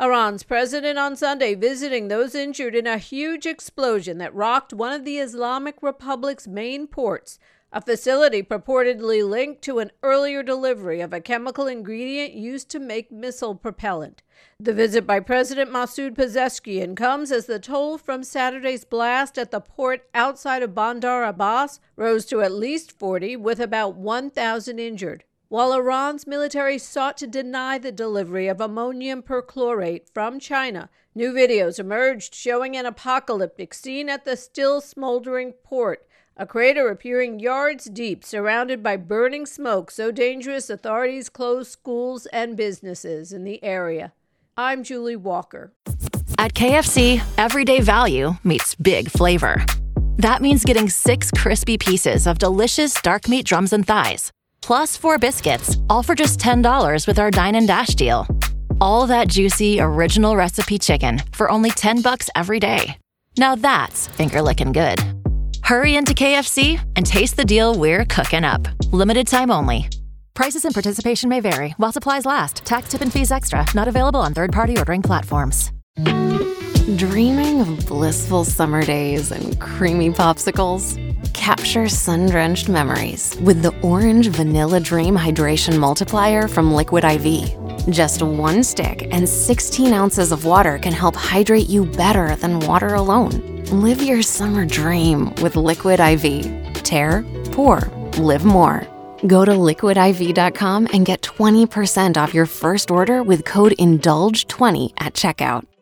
Iran's president on Sunday visiting those injured in a huge explosion that rocked one of the Islamic Republic's main ports, a facility purportedly linked to an earlier delivery of a chemical ingredient used to make missile propellant. The visit by President Masoud Pezeshkian comes as the toll from Saturday's blast at the port outside of Bandar Abbas rose to at least 40, with about 1,000 injured. While Iran's military sought to deny the delivery of ammonium perchlorate from China, new videos emerged showing an apocalyptic scene at the still smoldering port, a crater appearing yards deep, surrounded by burning smoke so dangerous authorities closed schools and businesses in the area. I'm Julie Walker. At KFC, everyday value meets big flavor. That means getting 6 crispy pieces of delicious dark meat drums and thighs, plus 4 biscuits, all for just $10 with our Dine and Dash deal. All that juicy, original recipe chicken for only $10 every day. Now that's finger-licking good. Hurry into KFC and taste the deal we're cooking up. Limited time only. Prices and participation may vary while supplies last. Tax, tip, and fees extra. Not available on third-party ordering platforms. Dreaming of blissful summer days and creamy popsicles? Capture sun-drenched memories with the Orange Vanilla Dream Hydration Multiplier from Liquid IV. Just 1 stick and 16 ounces of water can help hydrate you better than water alone. Live your summer dream with Liquid IV. Tear, pour, live more. Go to liquidiv.com and get 20% off your first order with code INDULGE20 at checkout.